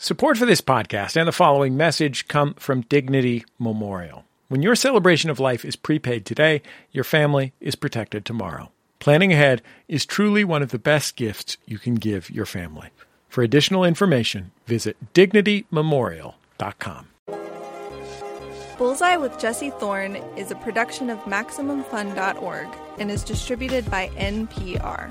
Support for this podcast and the following message come from Dignity Memorial. When your celebration of life is prepaid today, your family is protected tomorrow. Planning ahead is truly one of the best gifts you can give your family. For additional information, visit DignityMemorial.com. Bullseye with Jesse Thorne is a production of MaximumFun.org and is distributed by NPR.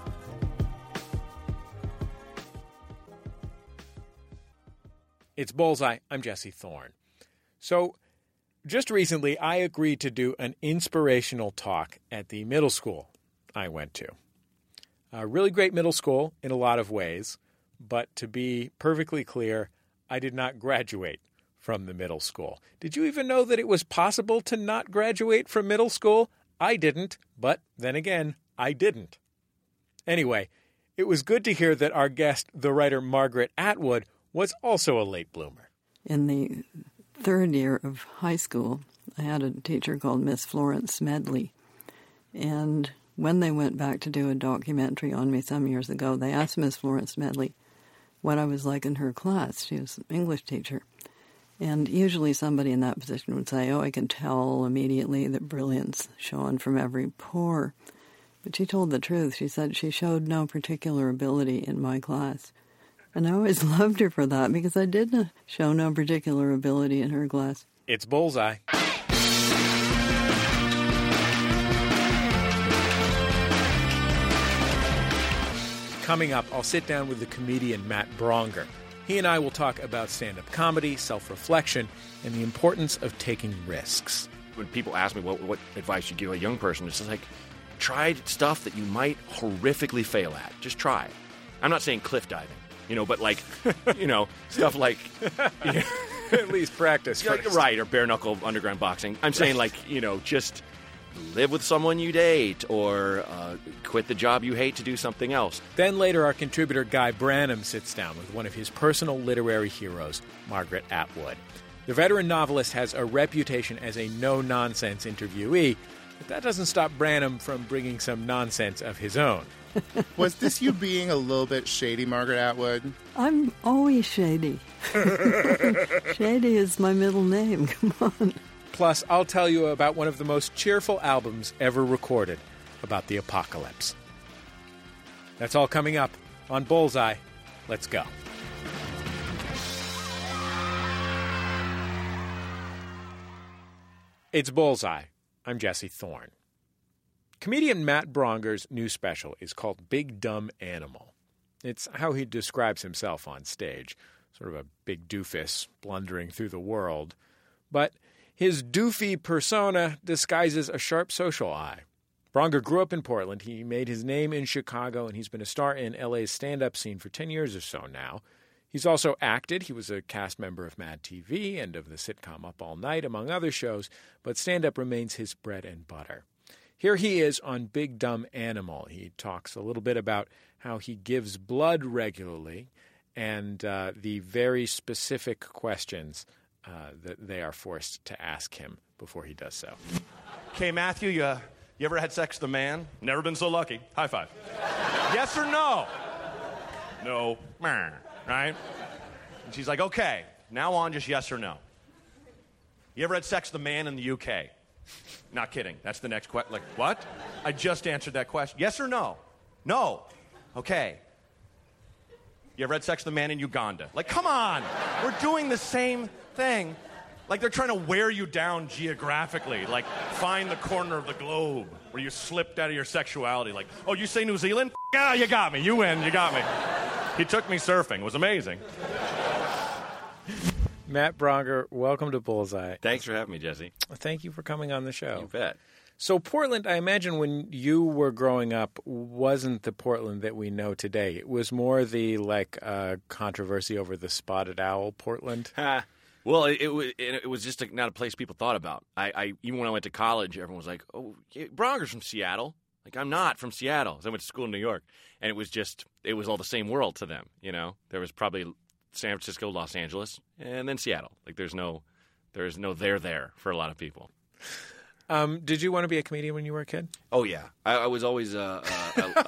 It's Bullseye. I'm Jesse Thorne. So, just recently, I agreed to do an inspirational talk at the middle school I went to. A really great middle school in a lot of ways, but to be perfectly clear, I did not graduate from the middle school. Did you even know that it was possible to not graduate from middle school? I didn't, but then again, I didn't. Anyway, it was good to hear that our guest, the writer Margaret Atwood, was also a late bloomer. In the third year of high school, I had a teacher called Miss Florence Smedley. And when they went back to do a documentary on me some years ago, they asked Miss Florence Smedley what I was like in her class. She was an English teacher. And usually somebody in that position would say, I can tell immediately that brilliance shone from every pore. But she told the truth. She said she showed no particular ability in my class. And I always loved her for that because I did show no particular ability in her class. It's Bullseye. Coming up, I'll sit down with the comedian Matt Braunger. He and I will talk about stand-up comedy, self-reflection, and the importance of taking risks. When people ask me what advice you give a young person, it's just like, try stuff that you might horrifically fail at. Just try it. I'm not saying cliff diving, but like, stuff like... At least practice first. Right, or bare-knuckle underground boxing. I'm saying just live with someone you date or quit the job you hate to do something else. Then later, our contributor Guy Branum sits down with one of his personal literary heroes, Margaret Atwood. The veteran novelist has a reputation as a no-nonsense interviewee, but that doesn't stop Branum from bringing some nonsense of his own. Was this you being a little bit shady, Margaret Atwood? I'm always shady. Shady is my middle name, come on. Plus, I'll tell you about one of the most cheerful albums ever recorded about the apocalypse. That's all coming up on Bullseye. Let's go. It's Bullseye. I'm Jesse Thorne. Comedian Matt Braunger's new special is called Big Dumb Animal. It's how he describes himself on stage, sort of a big doofus blundering through the world. But his doofy persona disguises a sharp social eye. Braunger grew up in Portland. He made his name in Chicago, and he's been a star in LA's stand-up scene for 10 years or so now. He's also acted. He was a cast member of Mad TV and of the sitcom Up All Night, among other shows, but stand-up remains his bread and butter. Here he is on Big Dumb Animal. He talks a little bit about how he gives blood regularly and the very specific questions that they are forced to ask him before he does so. Okay, Matthew, you ever had sex with a man? Never been so lucky. High five. Yes or no? No. Right? And she's like, okay, now on, just yes or no. You ever had sex with a man in the UK? Not kidding. That's the next question. Like, what? I just answered that question. Yes or no? No. Okay. You ever had sex with a man in Uganda? Like, come on. We're doing the same thing. Like, they're trying to wear you down geographically. Like, find the corner of the globe where you slipped out of your sexuality. Like, oh, you say New Zealand? Yeah, you got me. You win. You got me. He took me surfing. It was amazing. Matt Braunger, welcome to Bullseye. Thanks for having me, Jesse. Thank you for coming on the show. You bet. So Portland, I imagine when you were growing up, wasn't the Portland that we know today. It was more the controversy over the spotted owl Portland. Well, it was just not a place people thought about. I even when I went to college, everyone was like, "Oh, Braunger's from Seattle." Like, I'm not from Seattle. So I went to school in New York, and it was all the same world to them. There was probably San Francisco, Los Angeles, and then Seattle. Like, there's no there for a lot of people. Did you want to be a comedian when you were a kid? Oh yeah, I was always a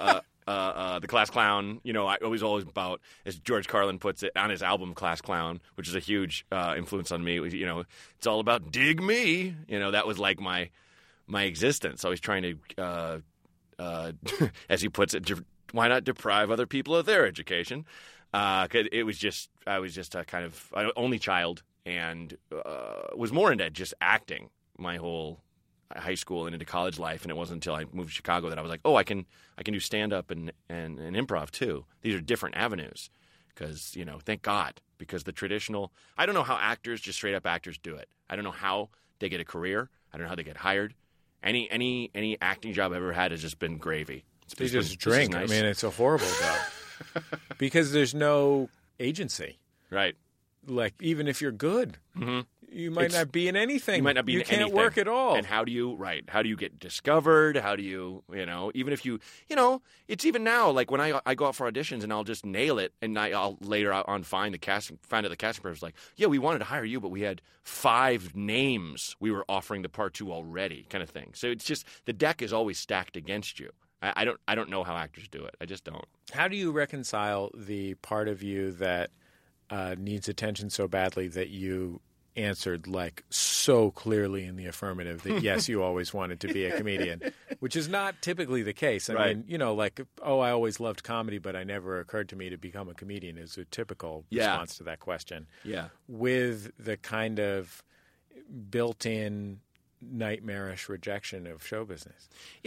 the Class Clown. You know, I was always about, as George Carlin puts it on his album Class Clown, which is a huge influence on me. You know, it's all about dig me. You know, that was like my existence. Always trying to, as he puts it, why not deprive other people of their education? 'Cause I was just a kind of only child and was more into just acting my whole high school and into college life, and it wasn't until I moved to Chicago that I was like, oh, I can do stand-up and improv too. These are different avenues because, you know, thank God, because the traditional – I don't know how actors, just straight-up actors do it. I don't know how they get a career. I don't know how they get hired. Any acting job I've ever had has just been gravy. They just drink. Nice. I mean, it's a horrible job because there's no agency. Right. Like, even if you're good, you might not be in anything. You might not be in anything. You can't work at all. And how do you get discovered? How do you, even if it's even now, like when I go out for auditions and I'll just nail it and I'll later on find out the casting person like, yeah, we wanted to hire you, but we had 5 names we were offering the part to already kind of thing. So it's just, the deck is always stacked against you. I don't know how actors do it. I just don't. How do you reconcile the part of you that needs attention so badly that you answered like so clearly in the affirmative that yes, you always wanted to be a comedian, which is not typically the case. I mean, like, oh, I always loved comedy, but I never occurred to me to become a comedian is a typical response to that question. Yeah. With the kind of built-in nightmarish rejection of show business.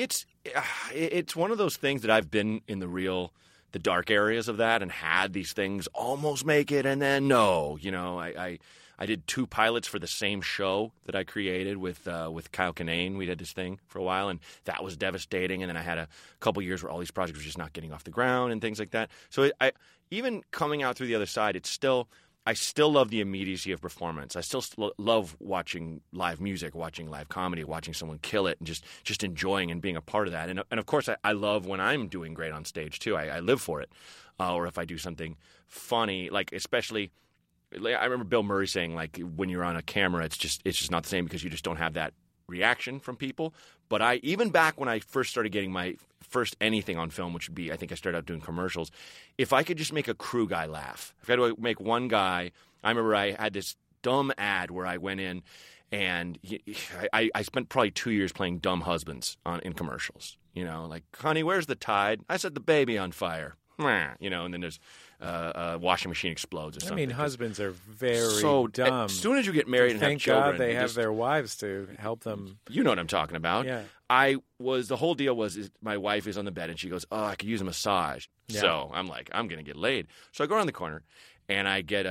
It's one of those things that I've been in the dark areas of that and had these things almost make it and then no. You know, I did 2 pilots for the same show that I created with Kyle Kinane. We did this thing for a while, and that was devastating. And then I had a couple years where all these projects were just not getting off the ground and things like that. So even coming out through the other side, I still love the immediacy of performance. I still love watching live music, watching live comedy, watching someone kill it, and just enjoying and being a part of that. And of course, I love when I'm doing great on stage too. I live for it. Or if I do something funny, like especially. I remember Bill Murray saying, like, when you're on a camera, it's just not the same because you just don't have that reaction from people. But even back when I first started getting my first anything on film, which would be, I think I started out doing commercials, if I could just make a crew guy laugh, if I had to make one guy, I remember I had this dumb ad where I went in and I spent probably 2 years playing dumb husbands in commercials. You know, like, honey, where's the tide? I set the baby on fire. You know, and then there's a washing machine explodes or something. I mean, husbands are very dumb. As soon as you get married and have children. Thank God they have their wives to help them. You know what I'm talking about. Yeah. The whole deal was my wife is on the bed and she goes, oh, I could use a massage. Yeah. So I'm like, I'm going to get laid. So I go around the corner and I get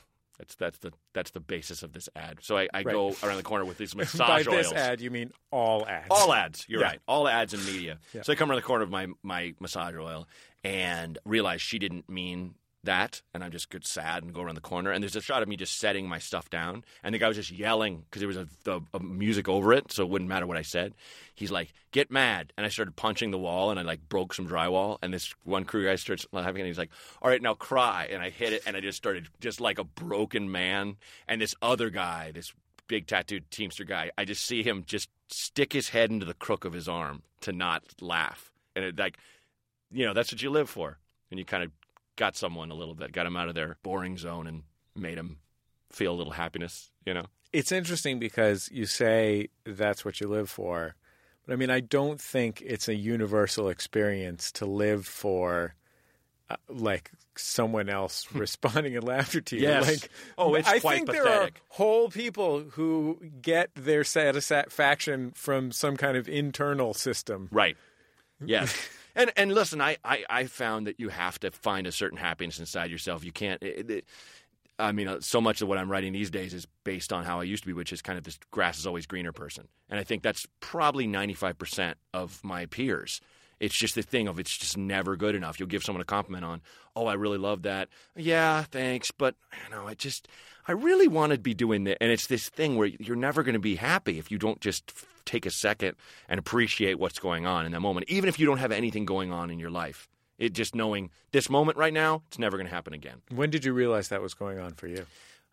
that's the basis of this ad. So I go around the corner with these massage oils. By this ad, you mean all ads. All ads. You're right. All ads in media. Yeah. So I come around the corner with my massage oil and realize she didn't mean that, and I'm just good sad and go around the corner. And there's a shot of me just setting my stuff down, and the guy was just yelling because there was a music over it, so it wouldn't matter what I said. He's like, "Get mad!" And I started punching the wall, and I like broke some drywall. And this one crew guy starts laughing, and he's like, "All right, now cry!" And I hit it, and I just started just like a broken man. And this other guy, this big tattooed Teamster guy, I just see him just stick his head into the crook of his arm to not laugh, and it like, you know, that's what you live for, and you kind of got someone a little bit, got him out of their boring zone and made him feel a little happiness, you know? It's interesting because you say that's what you live for. But I mean, I don't think it's a universal experience to live for like someone else responding in laughter to you. Yes. Like, it's I quite think pathetic. There are whole people who get their satisfaction from some kind of internal system. Right. Yes. And listen, I found that you have to find a certain happiness inside yourself. You can't I mean, so much of what I'm writing these days is based on how I used to be, which is kind of this grass is always greener person. And I think that's probably 95% of my peers. It's just the thing of it's just never good enough. You'll give someone a compliment on, oh, I really love that. Yeah, thanks. But, you know, I really want to be doing that. And it's this thing where you're never going to be happy if you don't just take a second and appreciate what's going on in that moment, even if you don't have anything going on in your life. It just knowing this moment right now, it's never going to happen again. When did you realize that was going on for you?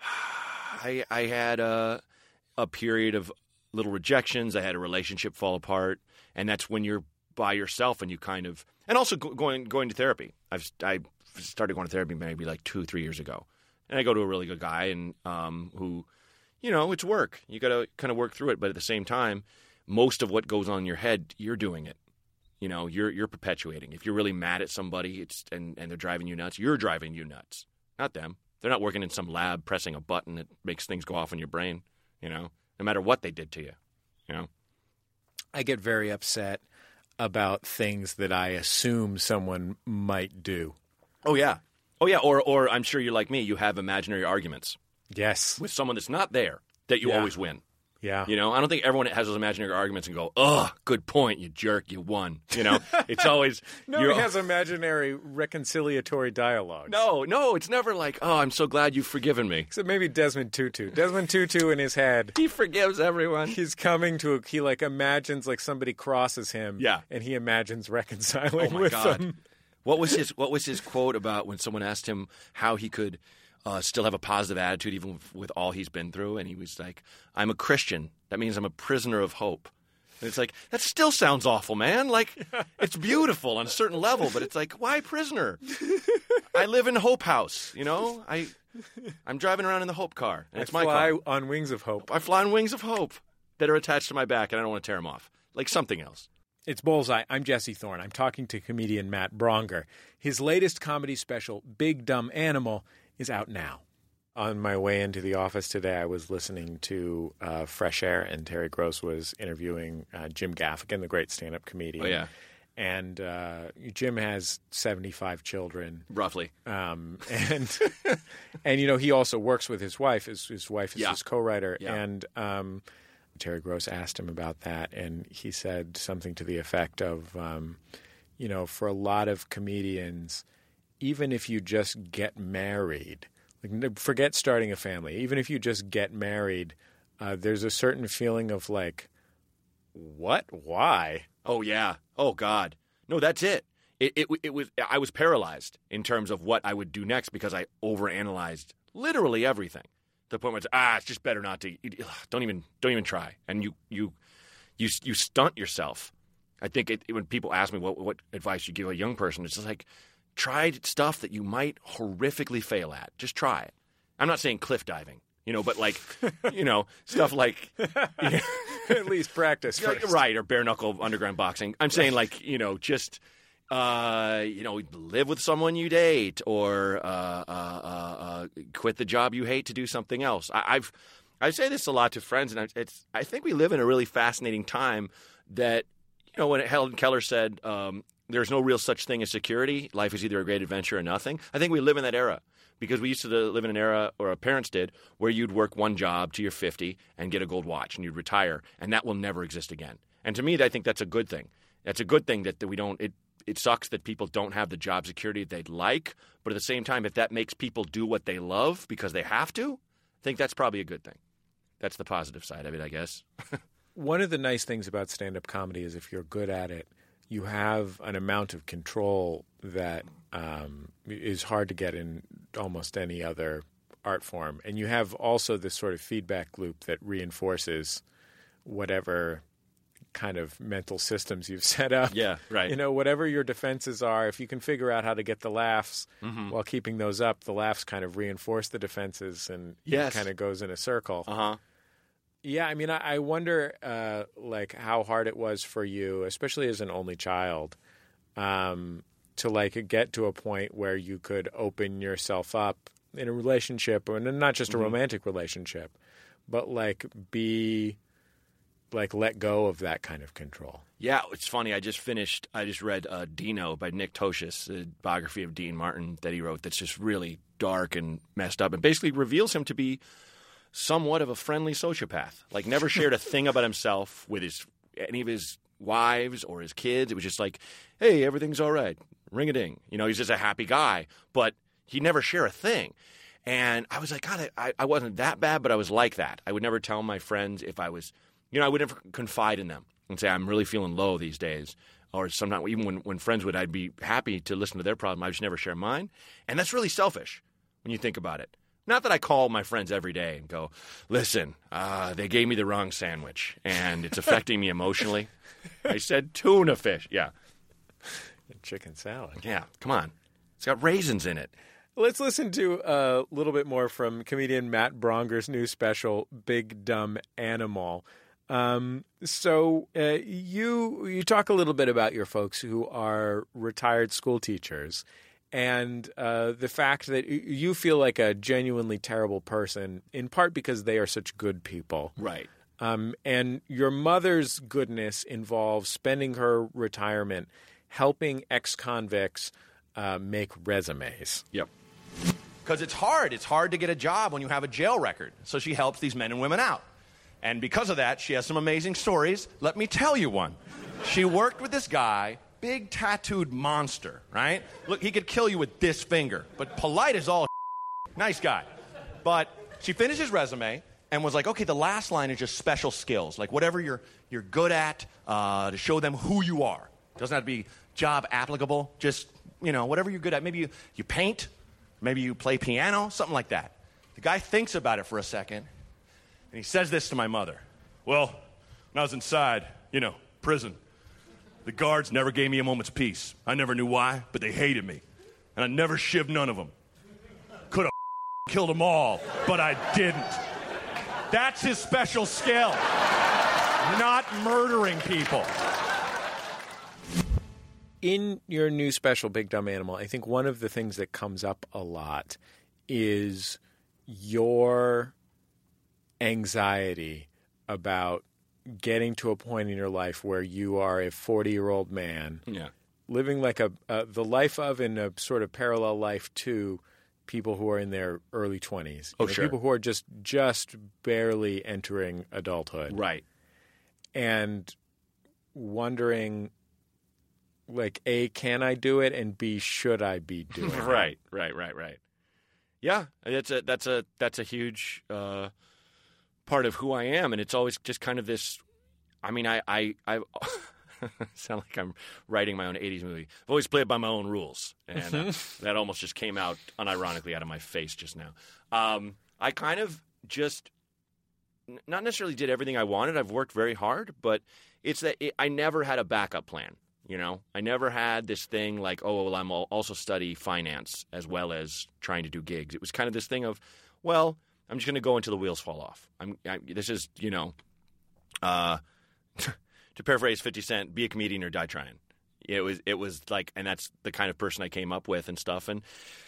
I had a period of little rejections. I had a relationship fall apart. And that's when your by yourself, and you kind of – and also going to therapy. I started going to therapy maybe like 2-3 years ago. And I go to a really good guy and who, it's work. You got to kind of work through it. But at the same time, most of what goes on in your head, you're doing it. You're perpetuating. If you're really mad at somebody and they're driving you nuts, you're driving you nuts, not them. They're not working in some lab pressing a button that makes things go off in your brain, no matter what they did to you, I get very upset about things that I assume someone might do. Oh, yeah. Or I'm sure you're like me. You have imaginary arguments. Yes. With someone that's not there that you always win. Yeah. I don't think everyone has those imaginary arguments and go, "Oh, good point, you jerk, you won." It's always nobody has imaginary reconciliatory dialogue. No, it's never like, "Oh, I'm so glad you've forgiven me." Except maybe Desmond Tutu. Desmond Tutu in his head, he forgives everyone. He's coming to he imagines somebody crosses him. Yeah. And he imagines reconciling with God. them. What was his quote about when someone asked him how he could still have a positive attitude even with all he's been through? And he was like, "I'm a Christian. That means I'm a prisoner of hope." And it's like, that still sounds awful, man. It's beautiful on a certain level, but it's like, why prisoner? I live in Hope House, I'm driving around in the Hope car, and it's my car. I fly on wings of hope. I fly on wings of hope that are attached to my back, and I don't want to tear them off. Like something else. It's Bullseye. I'm Jesse Thorne. I'm talking to comedian Matt Bronger. His latest comedy special, Big Dumb Animal, is out now. On my way into the office today, I was listening to Fresh Air, and Terry Gross was interviewing Jim Gaffigan, the great stand-up comedian. Oh, yeah. And Jim has 75 children. Roughly. And he also works with his wife. His wife is his co-writer. Yeah. And Terry Gross asked him about that, and he said something to the effect of, for a lot of comedians, even if you just get married, forget starting a family, even if you just get married, there's a certain feeling of what? Why? Oh, yeah. Oh, God. No, that's it. It was. I was paralyzed in terms of what I would do next because I overanalyzed literally everything. To the point where it's just better not to. Don't even try. And you stunt yourself. I think when people ask me what advice you give a young person, it's just try stuff that you might horrifically fail at. Just try it. I'm not saying cliff diving, but stuff like at least practice first. Right, or bare knuckle underground boxing. I'm saying just live with someone you date, or quit the job you hate to do something else. I say this a lot to friends, and I think we live in a really fascinating time that, when Helen Keller said there's no real such thing as security, life is either a great adventure or nothing. I think we live in that era because we used to live in an era, or our parents did, where you'd work one job till you're 50 and get a gold watch and you'd retire, and that will never exist again. And to me, I think that's a good thing. That's a good thing that we don't It sucks that people don't have the job security they'd like, but at the same time, if that makes people do what they love because they have to, I think that's probably a good thing. That's the positive side of it, I guess. One of the nice things about stand-up comedy is if you're good at it, you have an amount of control that is hard to get in almost any other art form. And you have also this sort of feedback loop that reinforces whatever kind of mental systems you've set up. Yeah, right. Whatever your defenses are, if you can figure out how to get the laughs while keeping those up, the laughs kind of reinforce the defenses, and it kind of goes in a circle. Uh-huh. Yeah, I wonder how hard it was for you, especially as an only child, to get to a point where you could open yourself up in a relationship, or not just a romantic relationship, but be let go of that kind of control. Yeah, it's funny. I just read Dino by Nick Tosches, the biography of Dean Martin that he wrote that's just really dark and messed up, and basically reveals him to be somewhat of a friendly sociopath. Never shared a thing about himself with any of his wives or his kids. It was just hey, everything's all right. Ring-a-ding. He's just a happy guy, but he'd never share a thing. And I was like, God, I wasn't that bad, but I was like that. I would never tell my friends if I was, I would never confide in them and say, I'm really feeling low these days. Or sometimes, even when friends would, I'd be happy to listen to their problem. I just never share mine. And that's really selfish when you think about it. Not that I call my friends every day and go, listen, they gave me the wrong sandwich, and it's affecting me emotionally. I said tuna fish. Yeah. Chicken salad. Yeah, come on. It's got raisins in it. Let's listen to a little bit more from comedian Matt Bronger's new special, Big Dumb Animal. So you talk a little bit about your folks who are retired school teachers and the fact that you feel like a genuinely terrible person, in part because they are such good people. Right. And your mother's goodness involves spending her retirement helping ex-convicts make resumes. Yep. Because it's hard. It's hard to get a job when you have a jail record. So she helps these men and women out. And because of that, she has some amazing stories. Let me tell you one. She worked with this guy, big tattooed monster, right? Look, he could kill you with this finger, but polite as all nice guy. But she finished his resume and was like, okay, the last line is just special skills, like whatever you're good at to show them who you are. Doesn't have to be job applicable, just, whatever you're good at. Maybe you paint, maybe you play piano, something like that. The guy thinks about it for a second, and he says this to my mother. Well, when I was inside, prison, the guards never gave me a moment's peace. I never knew why, but they hated me. And I never shivved none of them. Could have killed them all, but I didn't. That's his special skill. Not murdering people. In your new special, Big Dumb Animal, I think one of the things that comes up a lot is your anxiety about getting to a point in your life where you are a 40-year-old man living like the life of and a sort of parallel life to people who are in their early 20s. Sure. People who are just barely entering adulthood. Right. And wondering, like, A, can I do it? And B, should I be doing it? Right. Yeah, that's a huge part of who I am, and it's always just kind of this. I mean, I sound like I'm writing my own 80s movie. I've always played by my own rules, and that almost just came out unironically out of my face just now. I kind of just not necessarily did everything I wanted. I've worked very hard, but it's that I never had a backup plan. I never had this thing like, oh, well, I'm also study finance as well as trying to do gigs. It was kind of this thing of, well, I'm just going to go until the wheels fall off. This is, to paraphrase 50 Cent, be a comedian or die trying. It was like, and that's the kind of person I came up with and stuff. And,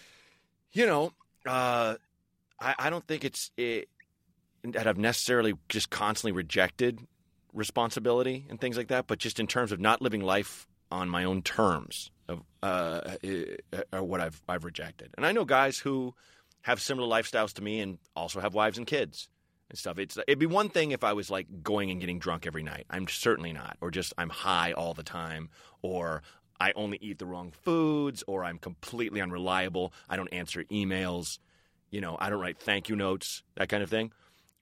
I don't think that I've necessarily just constantly rejected responsibility and things like that, but just in terms of not living life on my own terms of are what I've rejected. And I know guys who have similar lifestyles to me and also have wives and kids and stuff. It'd be one thing if I was like going and getting drunk every night. I'm certainly not. Or just I'm high all the time, or I only eat the wrong foods, or I'm completely unreliable. I don't answer emails. I don't write thank you notes, that kind of thing.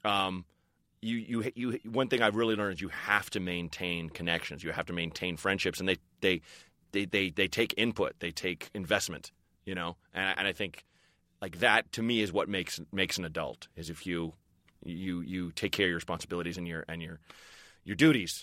You one thing I've really learned is you have to maintain connections. You have to maintain friendships, and they take input, they take investment, and I think like that to me is what makes an adult, is if you take care of your responsibilities and your duties.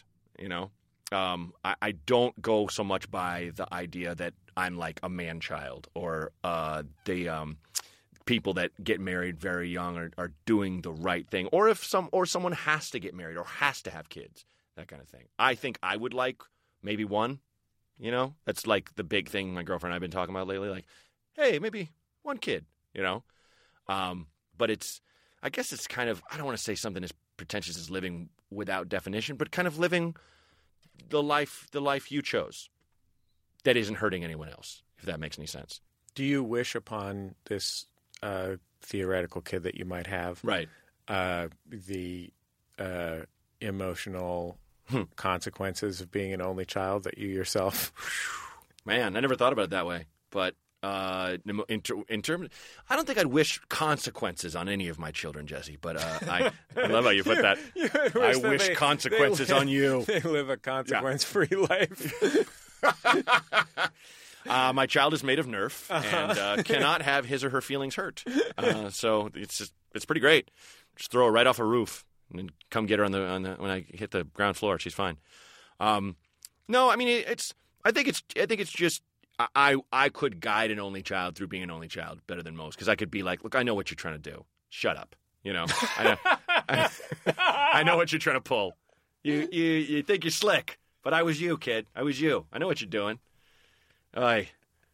I don't go so much by the idea that I'm like a man child or people that get married very young are doing the right thing, or if someone has to get married or has to have kids, that kind of thing. I think I would like maybe one, that's like the big thing my girlfriend and I've been talking about lately. Like, hey, maybe one kid, but I guess it's kind of, I don't want to say something as pretentious as living without definition, but kind of living the life you chose that isn't hurting anyone else, if that makes any sense. Do you wish upon this theoretical kid that you might have, right? The emotional consequences of being an only child that you yourself? Man, I never thought about it that way. But in terms, I don't think I'd wish consequences on any of my children, Jesse. But I love how you put that. I wish consequences on you. They live a consequence-free life. My child is made of Nerf and cannot have his or her feelings hurt. So it's pretty great. Just throw her right off a roof and then come get her on the when I hit the ground floor. She's fine. No, I mean I think it's just I could guide an only child through being an only child better than most because I could be like, look, I know what you're trying to do. Shut up. You know, I know what you're trying to pull. You think you're slick, but I was you, kid. I was you. I know what you're doing. I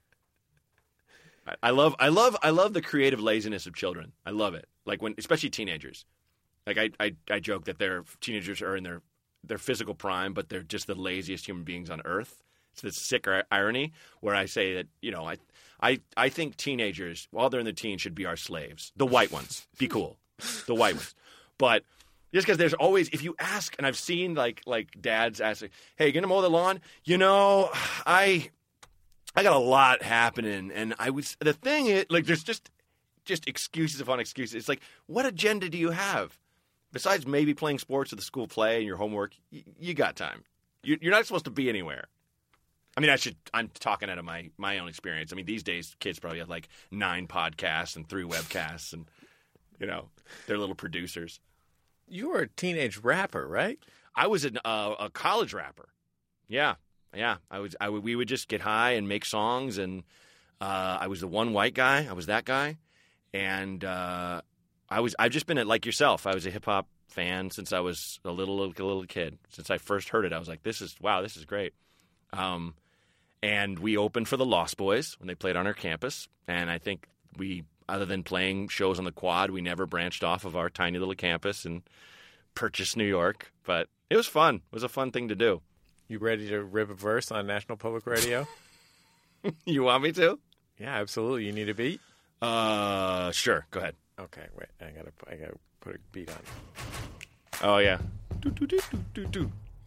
love the creative laziness of children. I love it. Like especially teenagers. Like I joke that teenagers are in their physical prime, but they're just the laziest human beings on earth. It's this sick irony where I say that, you know, I think teenagers, while they're in the teens, should be our slaves. The white ones. Be cool. The white ones. But just because there's always, if you ask, and I've seen like dads ask, hey, you gonna mow the lawn? You know, I got a lot happening, and the thing is, like, there's just excuses upon excuses. It's like, what agenda do you have? Besides maybe playing sports at the school play and your homework, you got time. You're not supposed to be anywhere. I mean, I'm talking out of my own experience. I mean, these days, kids probably have like 9 podcasts and 3 webcasts, and, you know, they're little producers. You were a teenage rapper, right? I was a college rapper. Yeah. We would just get high and make songs, and I was the one white guy. I was that guy, and I've just been like yourself. I was a hip hop fan since I was a little kid. Since I first heard it, I was like, this is great. And we opened for the Lost Boys when they played on our campus, and I think other than playing shows on the Quad, we never branched off of our tiny little campus and purchased New York. But it was fun. It was a fun thing to do. You ready to rip a verse on National Public Radio? You want me to? Yeah, absolutely. You need a beat? Sure. Go ahead. Okay, wait. I gotta put a beat on. Oh yeah. Do.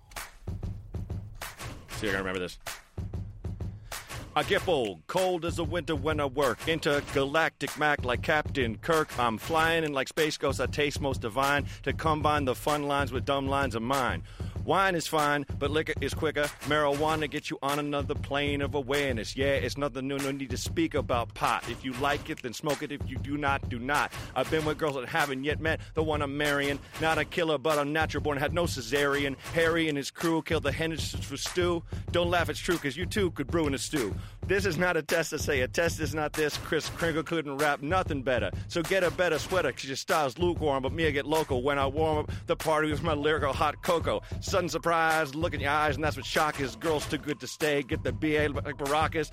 See, I gotta remember this. I get bold, cold as the winter when I work. Intergalactic Mac like Captain Kirk. I'm flying, and like Space Ghost, I taste most divine. To combine the fun lines with dumb lines of mine. Wine is fine, but liquor is quicker. Marijuana gets you on another plane of awareness. Yeah, it's nothing new, no need to speak about pot. If you like it, then smoke it. If you do not, do not. I've been with girls that haven't yet met the one I'm marrying. Not a killer, but I'm natural born. Had no cesarean. Harry and his crew killed the Hendersons for stew. Don't laugh, it's true, because you too could brew in a stew. This is not a test to say. A test is not this. Chris Kringle couldn't rap nothing better. So get a better sweater, because your style's lukewarm, but me, I get local. When I warm up the party with my lyrical hot cocoa. Sudden surprise, look in your eyes, and that's what shock is. Girls too good to stay. Get the BA like Baracus.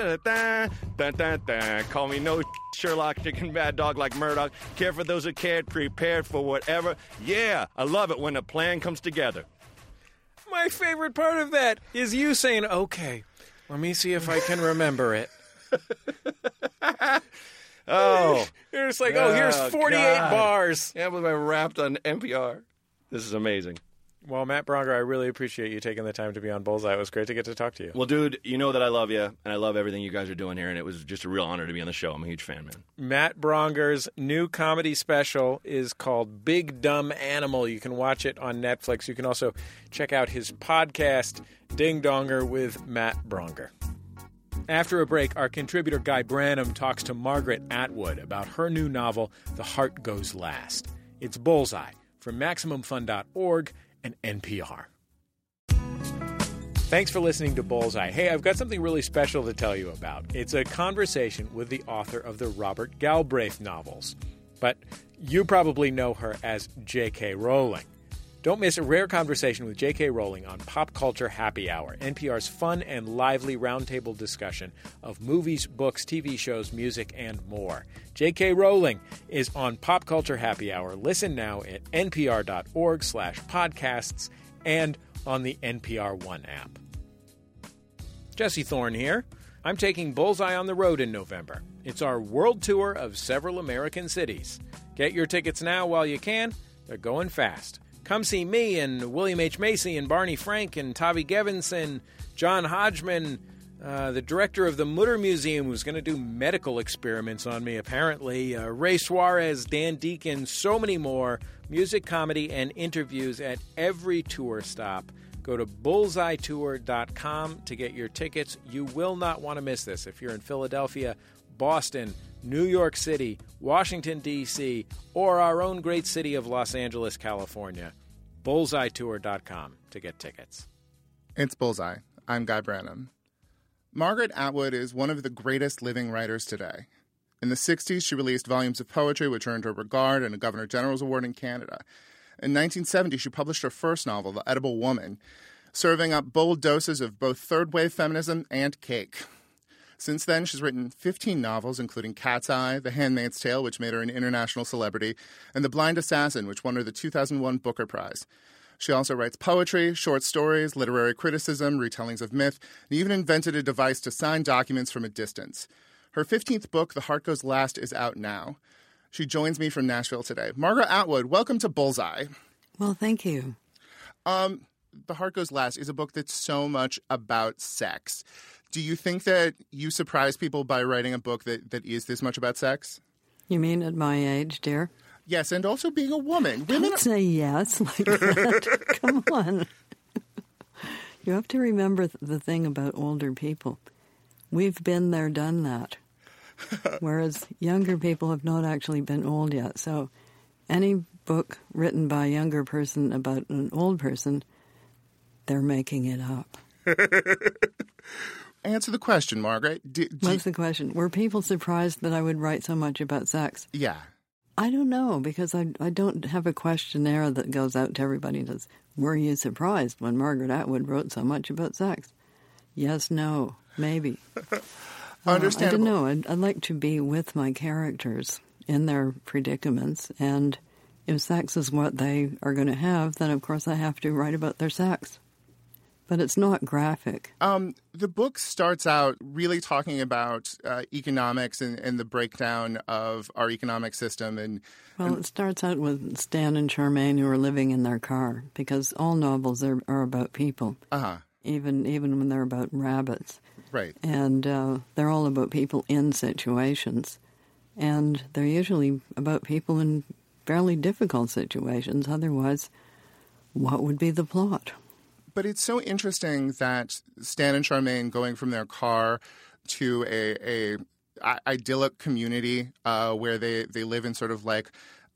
Call me no Sherlock, chicken bad dog like Murdoch. Care for those who cared, prepared for whatever. Yeah, I love it when a plan comes together. My favorite part of that is you saying, okay, let me see if I can remember it. Oh. You're just like, here's 48 God. bars. Yeah, with my rapped on NPR. This is amazing. Well, Matt Bronger, I really appreciate you taking the time to be on Bullseye. It was great to get to talk to you. Well, dude, you know that I love you, and I love everything you guys are doing here, and it was just a real honor to be on the show. I'm a huge fan, man. Matt Bronger's new comedy special is called Big Dumb Animal. You can watch it on Netflix. You can also check out his podcast, Ding Donger with Matt Bronger. After a break, our contributor Guy Branum talks to Margaret Atwood about her new novel, The Heart Goes Last. It's Bullseye from MaximumFun.org and NPR. Thanks for listening to Bullseye. Hey, I've got something really special to tell you about. It's a conversation with the author of the Robert Galbraith novels. But you probably know her as J.K. Rowling. Don't miss a rare conversation with J.K. Rowling on Pop Culture Happy Hour, NPR's fun and lively roundtable discussion of movies, books, TV shows, music, and more. J.K. Rowling is on Pop Culture Happy Hour. Listen now at npr.org/podcasts and on the NPR One app. Jesse Thorne here. I'm taking Bullseye on the road in November. It's our world tour of several American cities. Get your tickets now while you can. They're going fast. Come see me and William H. Macy and Barney Frank and Tavi Gevinson, John Hodgman, the director of the Mutter Museum, who's going to do medical experiments on me, apparently, Ray Suarez, Dan Deacon, so many more, music, comedy, and interviews at every tour stop. Go to bullseyetour.com to get your tickets. You will not want to miss this. If you're in Philadelphia, Boston, New York City, Washington, D.C., or our own great city of Los Angeles, California, bullseyetour.com to get tickets. It's Bullseye. I'm Guy Branum. Margaret Atwood is one of the greatest living writers today. In the 60s, she released volumes of poetry which earned her regard and a Governor General's Award in Canada. In 1970, she published her first novel, The Edible Woman, serving up bold doses of both third-wave feminism and cake. Since then, she's written 15 novels, including Cat's Eye, The Handmaid's Tale, which made her an international celebrity, and The Blind Assassin, which won her the 2001 Booker Prize. She also writes poetry, short stories, literary criticism, retellings of myth, and even invented a device to sign documents from a distance. Her 15th book, The Heart Goes Last, is out now. She joins me from Nashville today. Margaret Atwood, welcome to Bullseye. Well, thank you. The Heart Goes Last is a book that's so much about sex. Do you think that you surprise people by writing a book that is this much about sex? You mean at my age, dear? Yes, and also being a woman. Don't say yes like that. Come on. You have to remember the thing about older people. We've been there, done that. Whereas younger people have not actually been old yet. So any book written by a younger person about an old person, they're making it up. Answer the question, Margaret. What's the question? Were people surprised that I would write so much about sex? Yeah. I don't know, because I don't have a questionnaire that goes out to everybody and says, were you surprised when Margaret Atwood wrote so much about sex? Yes, no, maybe. Understandable. I don't know. I'd like to be with my characters in their predicaments, and if sex is what they are going to have, then of course I have to write about their sex. But it's not graphic. The book starts out really talking about economics and the breakdown of our economic system. It starts out with Stan and Charmaine who are living in their car, because all novels are about people, even when they're about rabbits. Right. And they're all about people in situations. And they're usually about people in fairly difficult situations. Otherwise, what would be the plot? But it's so interesting that Stan and Charmaine going from their car to a idyllic community where they live in sort of like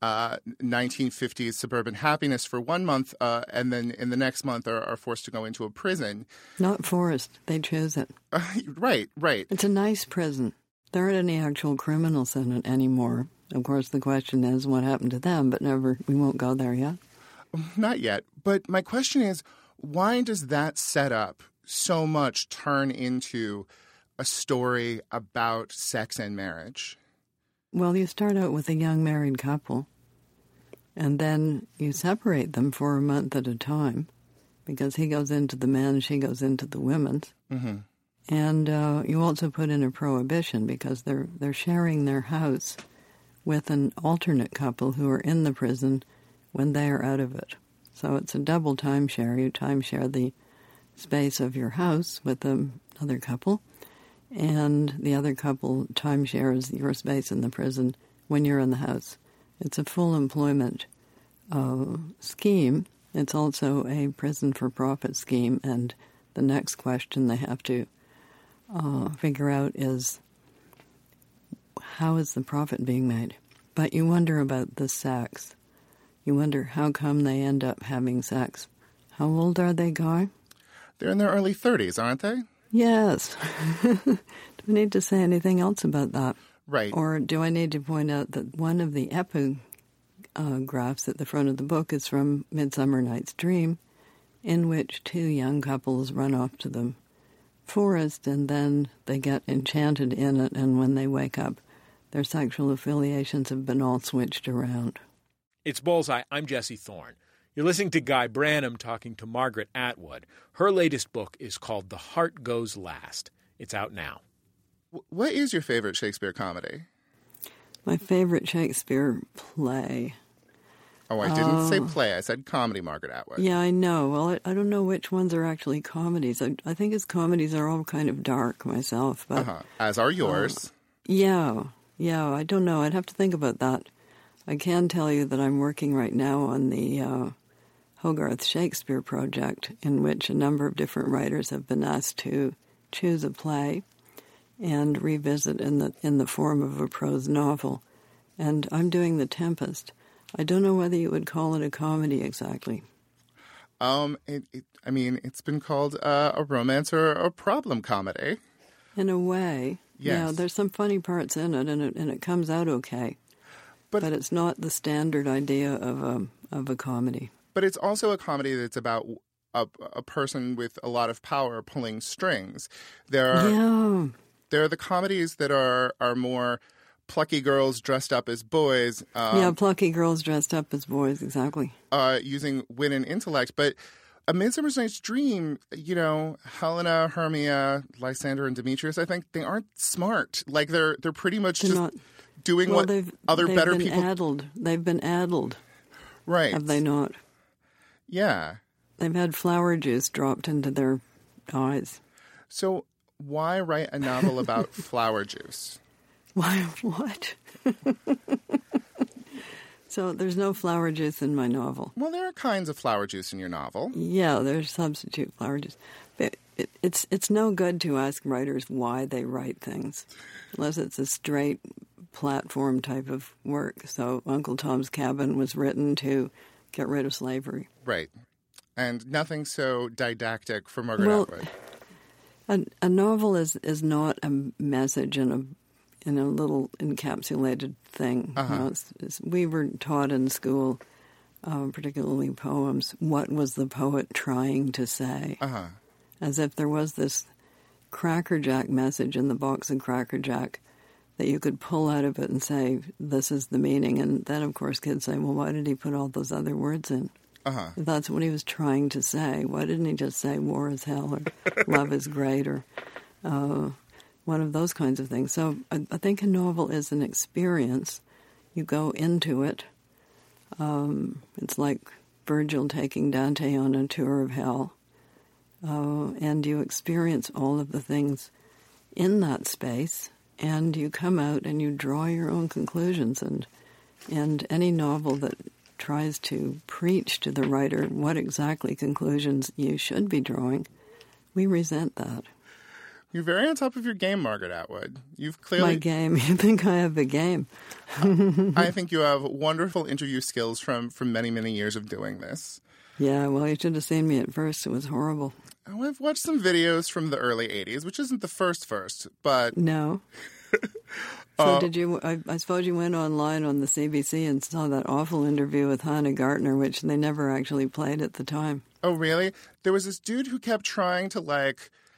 1950s suburban happiness for 1 month, and then in the next month are forced to go into a prison. Not forced. They choose it. Right. It's a nice prison. There aren't any actual criminals in it anymore. Of course, the question is what happened to them, but we won't go there yet. Not yet. But my question is, why does that setup so much turn into a story about sex and marriage? Well, you start out with a young married couple, and then you separate them for a month at a time, because he goes into the men, she goes into the women's. Mm-hmm. And you also put in a prohibition, because they're sharing their house with an alternate couple who are in the prison when they are out of it. So it's a double timeshare. You timeshare the space of your house with another couple, and the other couple timeshares your space in the prison when you're in the house. It's a full employment scheme. It's also a prison-for-profit scheme, and the next question they have to figure out is, how is the profit being made? But you wonder about the sex. You wonder how come they end up having sex. How old are they, Guy? They're in their early 30s, aren't they? Yes. Do I need to say anything else about that? Right. Or do I need to point out that one of the epigraphs at the front of the book is from Midsummer Night's Dream, in which two young couples run off to the forest and then they get enchanted in it, and when they wake up, their sexual affiliations have been all switched around. It's Bullseye. I'm Jesse Thorne. You're listening to Guy Branum talking to Margaret Atwood. Her latest book is called The Heart Goes Last. It's out now. What is your favorite Shakespeare comedy? My favorite Shakespeare play. Oh, I didn't say play. I said comedy, Margaret Atwood. Yeah, I know. Well, I don't know which ones are actually comedies. I think his comedies are all kind of dark myself. But, as are yours. Yeah, I don't know. I'd have to think about that. I can tell you that I'm working right now on the Hogarth Shakespeare Project, in which a number of different writers have been asked to choose a play and revisit in the form of a prose novel. And I'm doing The Tempest. I don't know whether you would call it a comedy exactly. It's been called a romance or a problem comedy. In a way. Yes. Yeah, there's some funny parts in it, and it comes out okay. But it's not the standard idea of a comedy. But it's also a comedy that's about a person with a lot of power pulling strings. There are the comedies that are more plucky girls dressed up as boys. Plucky girls dressed up as boys, exactly. Using wit and intellect. But A Midsummer Night's Dream, Helena, Hermia, Lysander, and Demetrius, I think they aren't smart. Like they're pretty much doing what other better people... They've been addled. Right. Have they not? Yeah. They've had flower juice dropped into their eyes. So why write a novel about flower juice? Why? What? So there's no flower juice in my novel. Well, there are kinds of flower juice in your novel. Yeah, there's substitute flower juice. But it's no good to ask writers why they write things, unless it's a straight platform type of work. So Uncle Tom's Cabin was written to get rid of slavery. Right. And nothing so didactic for Margaret Atwood. A novel is not a message in a little encapsulated thing. Uh-huh. We were taught in school, particularly poems, what was the poet trying to say? Uh-huh. As if there was this Cracker Jack message in the box of Cracker Jack that you could pull out of it and say, this is the meaning. And then, of course, kids say, well, why did he put all those other words in? Uh-huh. If that's what he was trying to say. Why didn't he just say war is hell or love is great or one of those kinds of things? So I think a novel is an experience. You go into it. It's like Virgil taking Dante on a tour of hell. And you experience all of the things in that space. And you come out and you draw your own conclusions. And any novel that tries to preach to the writer what exactly conclusions you should be drawing, we resent that. You're very on top of your game, Margaret Atwood. You've clearly... My game? You think I have a game? I think you have wonderful interview skills from many, many years of doing this. Yeah, well, you should have seen me at first. It was horrible. Oh, I've watched some videos from the early 80s, which isn't the first, but... No. So did you? I suppose you went online on the CBC and saw that awful interview with Hannah Gartner, which they never actually played at the time. Oh, really? There was this dude who kept trying to,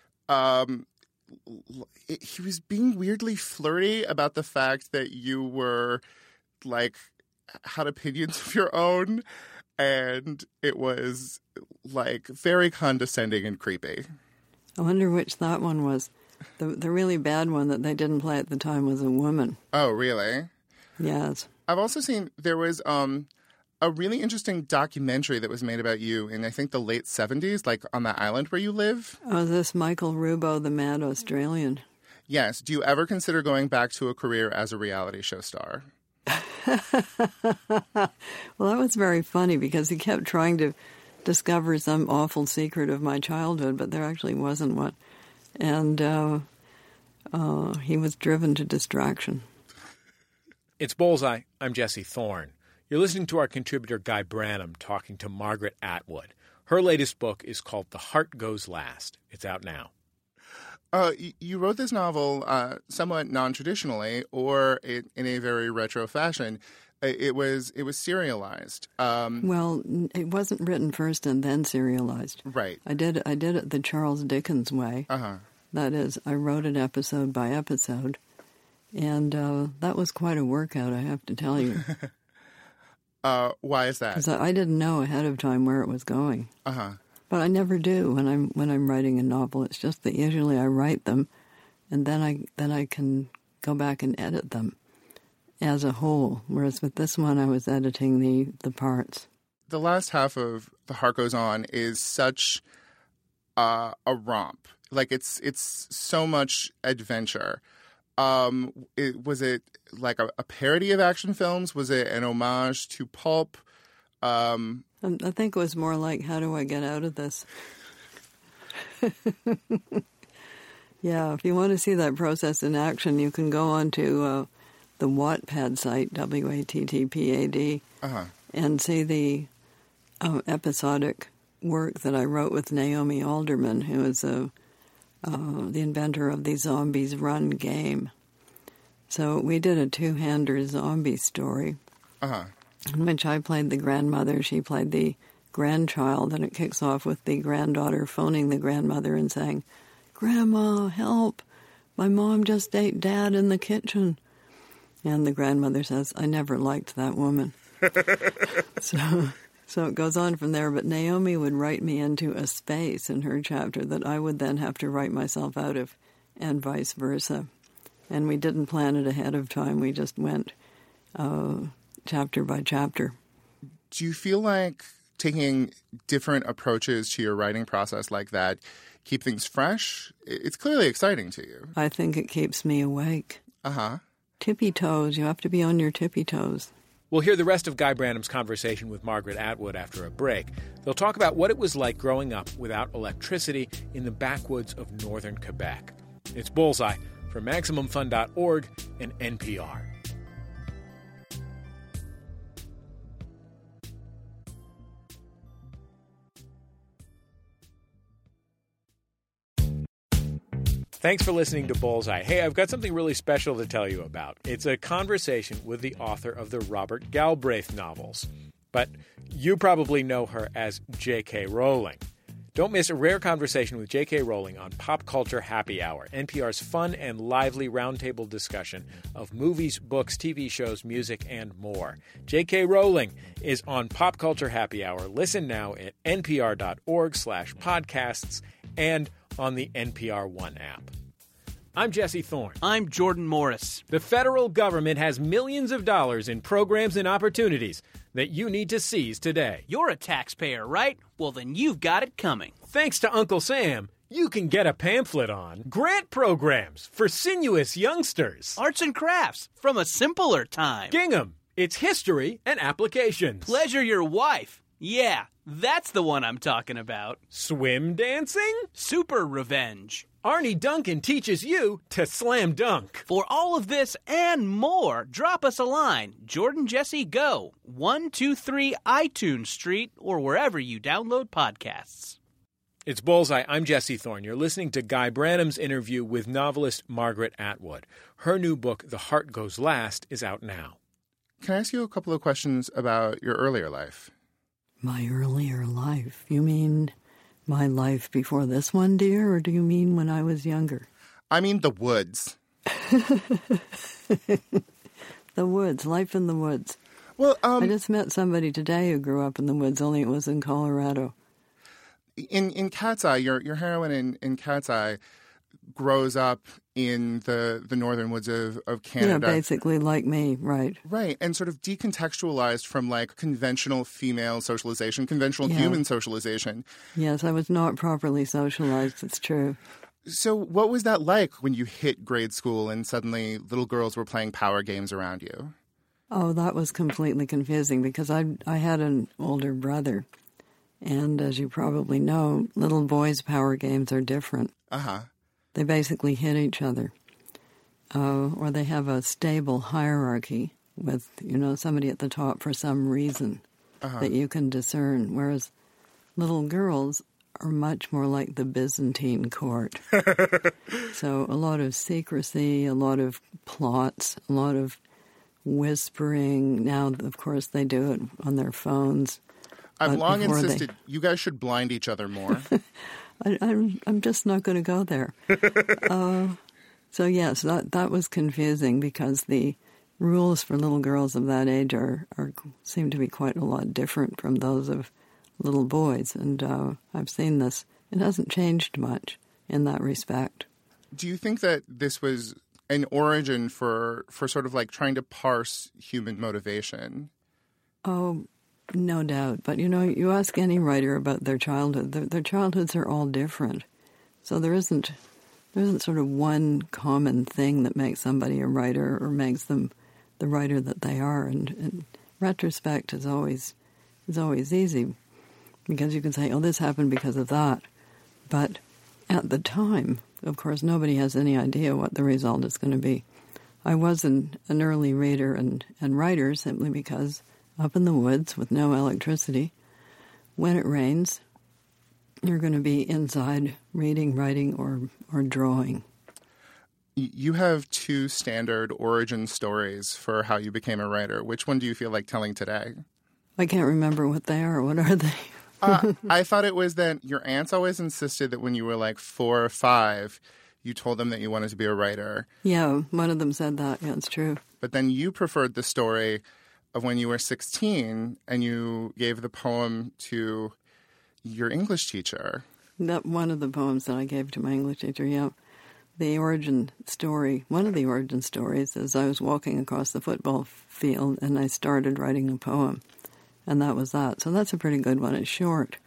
he was being weirdly flirty about the fact that you were, had opinions of your own, and it was, very condescending and creepy. I wonder which that one was. The really bad one that they didn't play at the time was a woman. Oh, really? Yes. I've also seen there was a really interesting documentary that was made about you in, I think, the late 70s, on that island where you live. Oh, is this Michael Rubo, the mad Australian? Yes. Do you ever consider going back to a career as a reality show star? Well, that was very funny because he kept trying to discover some awful secret of my childhood, but there actually wasn't one. And he was driven to distraction. It's Bullseye. I'm Jesse Thorne. You're listening to our contributor Guy Branum talking to Margaret Atwood. Her latest book is called The Heart Goes Last. It's out now. You wrote this novel somewhat non-traditionally, or in a very retro fashion. It was serialized. Well, it wasn't written first and then serialized. Right. I did it the Charles Dickens way. Uh-huh. That is, I wrote it episode by episode, and that was quite a workout, I have to tell you. Why is that? Because I didn't know ahead of time where it was going. Uh-huh. But I never do when I'm writing a novel. It's just that usually I write them, and then I can go back and edit them as a whole. Whereas with this one, I was editing the parts. The last half of The Heart Goes On is such a romp. It's so much adventure. Was it like a parody of action films? Was it an homage to pulp? I think it was more like, how do I get out of this? Yeah, if you want to see that process in action, you can go onto the Wattpad site, WATTPAD, and see the episodic work that I wrote with Naomi Alderman, who is the inventor of the Zombies Run game. So we did a two-hander zombie story, in which I played the grandmother, she played the grandchild, and it kicks off with the granddaughter phoning the grandmother and saying, "Grandma, help! My mom just ate Dad in the kitchen." And the grandmother says, "I never liked that woman." So it goes on from there, but Naomi would write me into a space in her chapter that I would then have to write myself out of, and vice versa. And we didn't plan it ahead of time. We just went chapter by chapter. Do you feel like taking different approaches to your writing process like that keep things fresh? It's clearly exciting to you. I think it keeps me awake. Tippy toes. You have to be on your tippy toes. We'll hear the rest of Guy Branum's conversation with Margaret Atwood after a break. They'll talk about what it was like growing up without electricity in the backwoods of northern Quebec. It's Bullseye from MaximumFun.org and NPR. Thanks for listening to Bullseye. Hey, I've got something really special to tell you about. It's a conversation with the author of the Robert Galbraith novels. But you probably know her as J.K. Rowling. Don't miss a rare conversation with J.K. Rowling on Pop Culture Happy Hour, NPR's fun and lively roundtable discussion of movies, books, TV shows, music, and more. J.K. Rowling is on Pop Culture Happy Hour. Listen now at npr.org/podcasts and on the NPR One app. I'm Jesse Thorne. I'm Jordan Morris. The federal government has millions of dollars in programs and opportunities that you need to seize today. You're a taxpayer, right? Well, then you've got it coming. Thanks to Uncle Sam, you can get a pamphlet on grant programs for sinuous youngsters. Arts and crafts from a simpler time. Gingham, it's history and applications. Pleasure your wife. Yeah, that's the one I'm talking about. Swim dancing? Super revenge. Arnie Duncan teaches you to slam dunk. For all of this and more, drop us a line. Jordan Jesse Go, 123 iTunes Street, or wherever you download podcasts. It's Bullseye. I'm Jesse Thorne. You're listening to Guy Branum's interview with novelist Margaret Atwood. Her new book, The Heart Goes Last, is out now. Can I ask you a couple of questions about your earlier life? My earlier life? You mean my life before this one, dear, or do you mean when I was younger? I mean the woods. The woods, life in the woods. Well, I just met somebody today who grew up in the woods, only it was in Colorado. In Cat's Eye, your heroine in Cat's Eye grows up in the northern woods of Canada. Yeah, basically like me, right. Right, and sort of decontextualized from like conventional female socialization, conventional human socialization. Yes, I was not properly socialized, it's true. So what was that like when you hit grade school and suddenly little girls were playing power games around you? Oh, that was completely confusing because I had an older brother. And as you probably know, little boys' power games are different. They basically hit each other. Or they have a stable hierarchy with, somebody at the top for some reason that you can discern. Whereas little girls are much more like the Byzantine court. So a lot of secrecy, a lot of plots, a lot of whispering. Now, of course, they do it on their phones. I've long insisted you guys should blind each other more. I'm just not going to go there. So yes, that was confusing because the rules for little girls of that age seem to be quite a lot different from those of little boys, and I've seen this. It hasn't changed much in that respect. Do you think that this was an origin for sort of like trying to parse human motivation? Oh, no doubt. But, you ask any writer about their childhood, their childhoods are all different. So there isn't sort of one common thing that makes somebody a writer or makes them the writer that they are. And retrospect is always is always easy because you can say, oh, this happened because of that. But at the time, of course, nobody has any idea what the result is going to be. I was an early reader and writer simply because up in the woods with no electricity, when it rains, you're going to be inside reading, writing, or drawing. You have two standard origin stories for how you became a writer. Which one do you feel like telling today? I can't remember what they are. What are they? I thought it was that your aunts always insisted that when you were like 4 or 5, you told them that you wanted to be a writer. Yeah, one of them said that. Yeah, it's true. But then you preferred the story of when you were 16 and you gave the poem to your English teacher. That one of the poems that I gave to my English teacher, yeah. The origin story, one of the origin stories is I was walking across the football field and I started writing a poem. And that was that. So that's a pretty good one. It's short.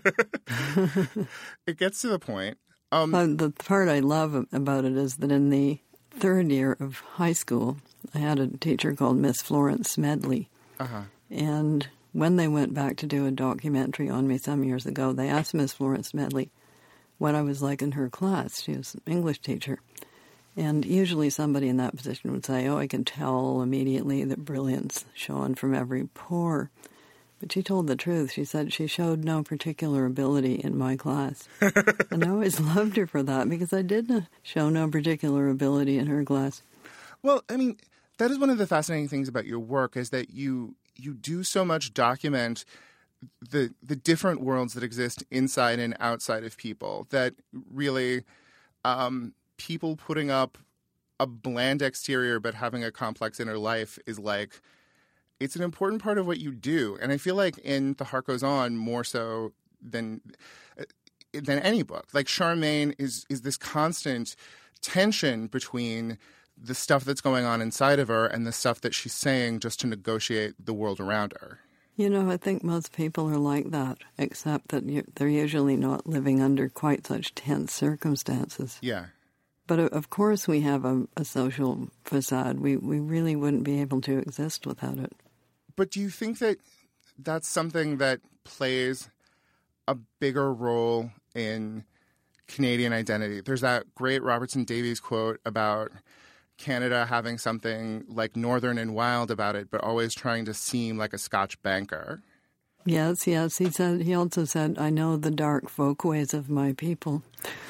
It gets to the point. The part I love about it is that in the third year of high school, I had a teacher called Miss Florence Smedley. Uh-huh. And when they went back to do a documentary on me some years ago, they asked Miss Florence Smedley what I was like in her class. She was an English teacher. And usually somebody in that position would say, oh, I can tell immediately that brilliance shone from every pore. But she told the truth. She said she showed no particular ability in my class. And I always loved her for that because I did show no particular ability in her class. Well, I mean, that is one of the fascinating things about your work is that you do so much document the different worlds that exist inside and outside of people, that really people putting up a bland exterior but having a complex inner life is like, it's an important part of what you do. And I feel like in The Heart Goes On more so than any book. Like Charmaine is this constant tension between the stuff that's going on inside of her and the stuff that she's saying just to negotiate the world around her. You know, I think most people are like that, except that they're usually not living under quite such tense circumstances. Yeah. But of course we have a social facade. We really wouldn't be able to exist without it. But do you think that that's something that plays a bigger role in Canadian identity? There's that great Robertson Davies quote about Canada having something like northern and wild about it, but always trying to seem like a Scotch banker. Yes. He also said, I know the dark folkways of my people.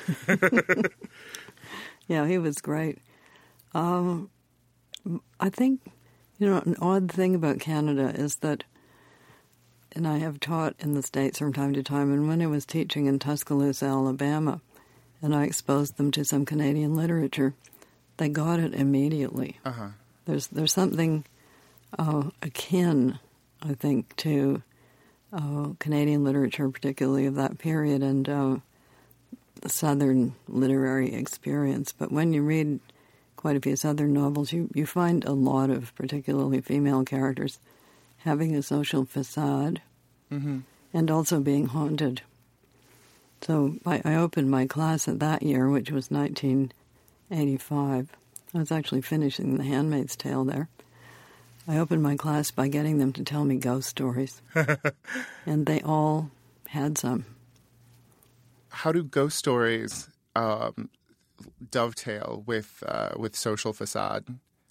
Yeah, he was great. I think, an odd thing about Canada is that, and I have taught in the States from time to time, and when I was teaching in Tuscaloosa, Alabama, and I exposed them to some Canadian literature, they got it immediately. Uh-huh. There's something akin, I think, to Canadian literature, particularly of that period, and the Southern literary experience. But when you read quite a few Southern novels, you find a lot of particularly female characters having a social facade and also being haunted. So I opened my class at that year, which was 1985. I was actually finishing The Handmaid's Tale there. I opened my class by getting them to tell me ghost stories. And they all had some. How do ghost stories dovetail with social facade?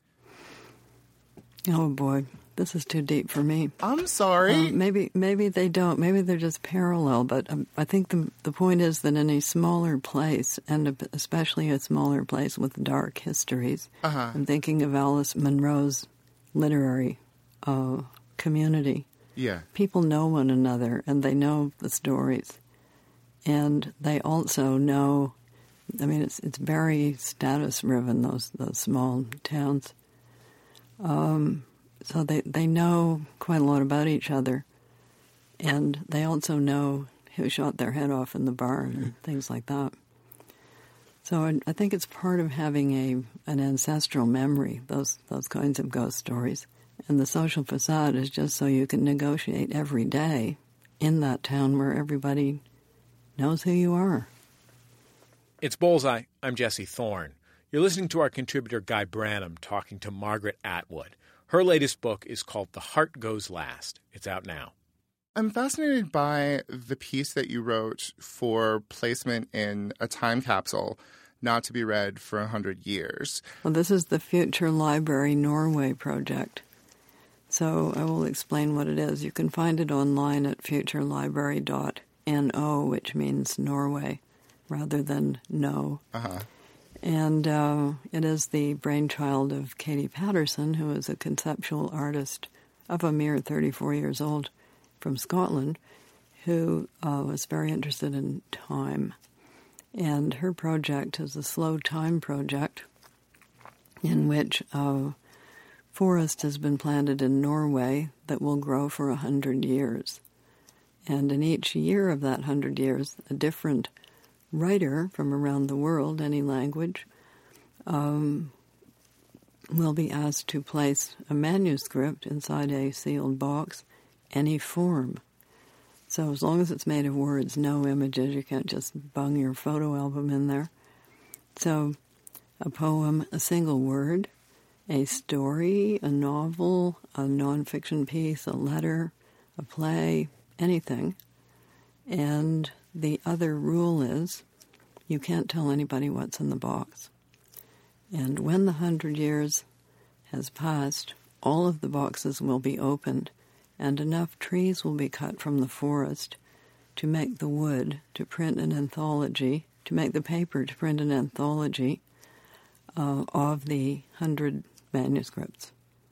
Oh, boy. This is too deep for me. I'm sorry. Maybe they don't. Maybe they're just parallel. But I think the point is that in a smaller place, and especially a smaller place with dark histories, I'm thinking of Alice Munro's literary community. Yeah. People know one another, and they know the stories. And they also know, I mean, it's very status-driven, those small towns. So they know quite a lot about each other. And they also know who shot their head off in the barn and things like that. So I think it's part of having an ancestral memory, those kinds of ghost stories. And the social facade is just so you can negotiate every day in that town where everybody knows who you are. It's Bullseye. I'm Jesse Thorne. You're listening to our contributor Guy Branum talking to Margaret Atwood. Her latest book is called The Heart Goes Last. It's out now. I'm fascinated by the piece that you wrote for placement in a time capsule, not to be read for 100 years. Well, this is the Future Library Norway project. So I will explain what it is. You can find it online at futurelibrary.no, which means Norway, rather than no. Uh-huh. And it is the brainchild of Katie Patterson, who is a conceptual artist of a mere 34 years old from Scotland, who was very interested in time. And her project is a slow time project in which a forest has been planted in Norway that will grow for 100 years. And in each year of that 100 years, a different writer from around the world, any language, will be asked to place a manuscript inside a sealed box, any form. So as long as it's made of words, no images, you can't just bung your photo album in there. So a poem, a single word, a story, a novel, a nonfiction piece, a letter, a play, anything. And the other rule is you can't tell anybody what's in the box. And when the 100 years has passed, all of the boxes will be opened, and enough trees will be cut from the forest to make the wood to print an anthology, to make the paper to print an anthology of the 100 manuscripts.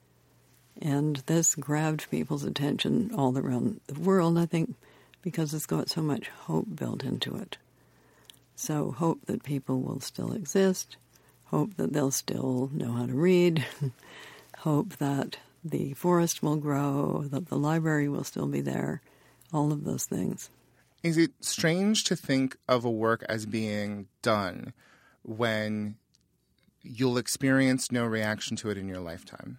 And this grabbed people's attention all around the world, I think, because it's got so much hope built into it. So hope that people will still exist, hope that they'll still know how to read, hope that the forest will grow, that the library will still be there, all of those things. Is it strange to think of a work as being done when you'll experience no reaction to it in your lifetime?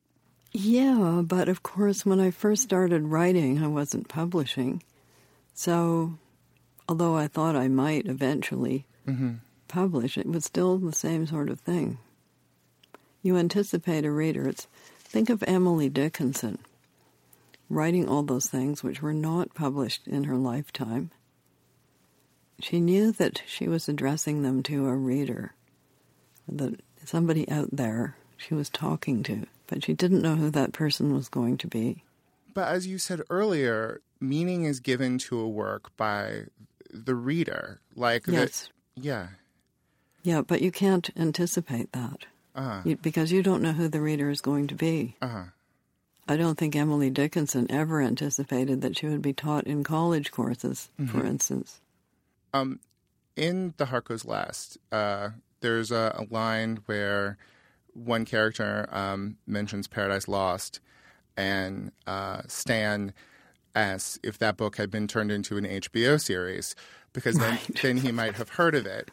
Yeah, but of course, when I first started writing, I wasn't publishing. So, although I thought I might eventually publish, it was still the same sort of thing. You anticipate a reader. Think of Emily Dickinson writing all those things which were not published in her lifetime. She knew that she was addressing them to a reader, that somebody out there she was talking to, but she didn't know who that person was going to be. But as you said earlier, meaning is given to a work by the reader. Yes. Yeah, but you can't anticipate that. Because you don't know who the reader is going to be. I don't think Emily Dickinson ever anticipated that she would be taught in college courses, for instance. In The Heart Goes Last, there's a line where one character mentions Paradise Lost, and Stan asks if that book had been turned into an HBO series, because then he might have heard of it.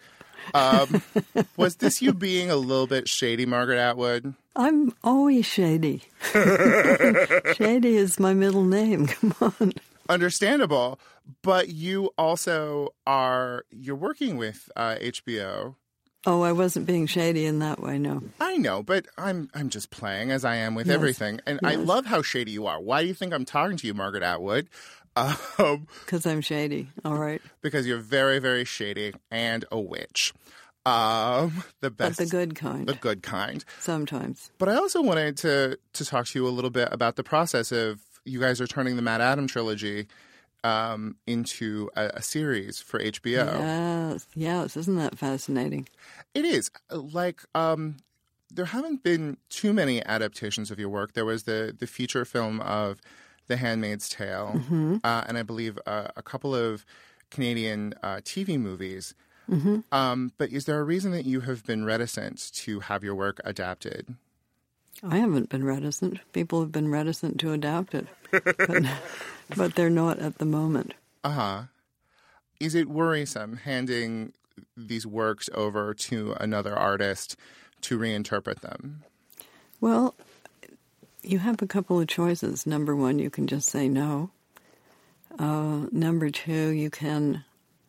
Was this you being a little bit shady, Margaret Atwood? I'm always shady. Shady is my middle name. Come on. Understandable. But you also you're working with HBO. Oh, I wasn't being shady in that way, no. I know, but I'm just playing as I am with everything. And I love how shady you are. Why do you think I'm talking to you, Margaret Atwood? Because I'm shady, all right. Because you're very, very shady and a witch. The best. But the good kind. The good kind. Sometimes. But I also wanted to talk to you a little bit about the process of you guys are turning the Matt Adam trilogy into a series for HBO. Yes. Isn't that fascinating? It is. There haven't been too many adaptations of your work. There was the feature film of The Handmaid's Tale, and I believe a couple of Canadian TV movies. But is there a reason that you have been reticent to have your work adapted? I haven't been reticent. People have been reticent to adapt it, but they're not at the moment. Is it worrisome handing these works over to another artist to reinterpret them? Well, you have a couple of choices. Number one, you can just say no. Number two, you can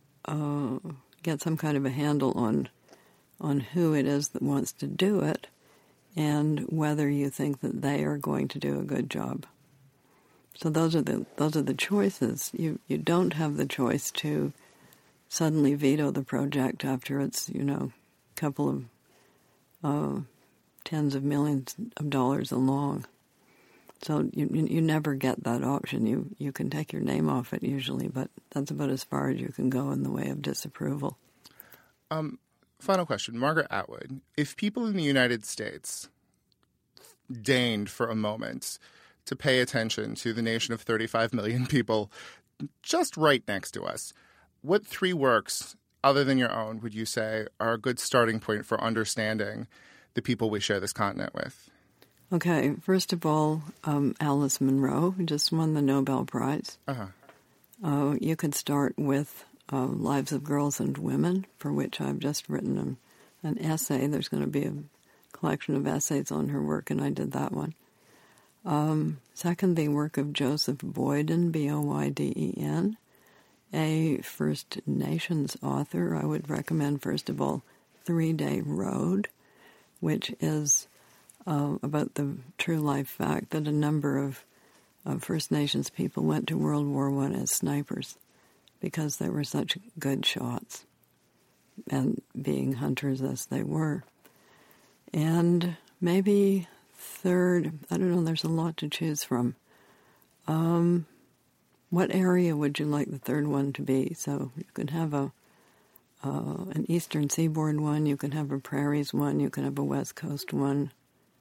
get some kind of a handle on who it is that wants to do it and whether you think that they are going to do a good job. So those are the choices. You don't have the choice to suddenly veto the project after it's, couple of tens of millions of dollars along. So you never get that option. You can take your name off it usually, but that's about as far as you can go in the way of disapproval. Final question. Margaret Atwood, if people in the United States deigned for a moment to pay attention to the nation of 35 million people just right next to us, what 3 works, other than your own, would you say are a good starting point for understanding the people we share this continent with? Okay, first of all, Alice Munro, who just won the Nobel Prize. You could start with Lives of Girls and Women, for which I've just written an essay. There's going to be a collection of essays on her work, and I did that one. Second, the work of Joseph Boyden, Boyden, a First Nations author. I would recommend, first of all, 3-Day Road, which is about the true life fact that a number of First Nations people went to World War I as snipers because they were such good shots, and being hunters as they were. And maybe third, I don't know, there's a lot to choose from. What area would you like the third one to be? So you could have an Eastern Seaboard one, you can have a Prairies one, you can have a West Coast one.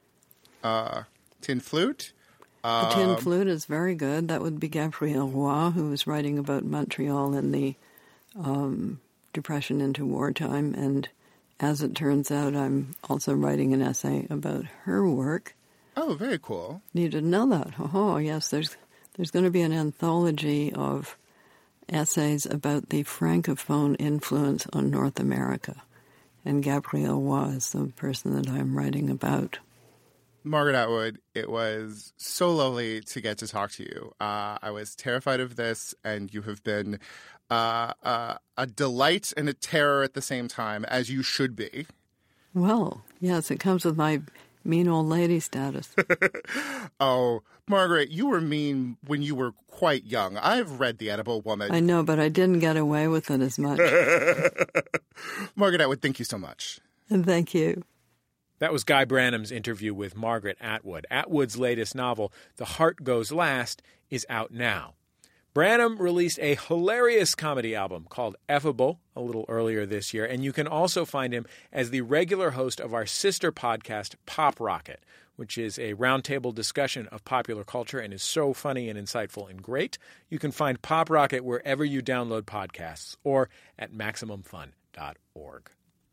Tin Flute? The Tin Flute is very good. That would be Gabriel Roy, who was writing about Montreal in the Depression into wartime. And as it turns out, I'm also writing an essay about her work. Oh, very cool. You didn't know that? Oh, yes. There's going to be an anthology of essays about the Francophone influence on North America. And Gabriel Roy is the person that I'm writing about. Margaret Atwood, it was so lovely to get to talk to you. I was terrified of this, and you have been a delight and a terror at the same time, as you should be. Well, yes, it comes with my mean old lady status. Oh, Margaret, you were mean when you were quite young. I've read The Edible Woman. I know, but I didn't get away with it as much. Margaret Atwood, thank you so much. And thank you. That was Guy Branum's interview with Margaret Atwood. Atwood's latest novel, The Heart Goes Last, is out now. Branum released a hilarious comedy album called Effable a little earlier this year, and you can also find him as the regular host of our sister podcast, Pop Rocket, which is a roundtable discussion of popular culture and is so funny and insightful and great. You can find Pop Rocket wherever you download podcasts or at MaximumFun.org.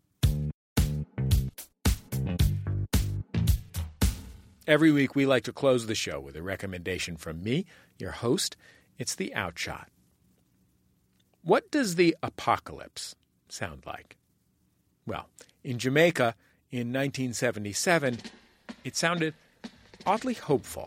Every week, we like to close the show with a recommendation from me, your host. It's the Outshot. What does the apocalypse sound like? Well, in Jamaica in 1977, it sounded oddly hopeful.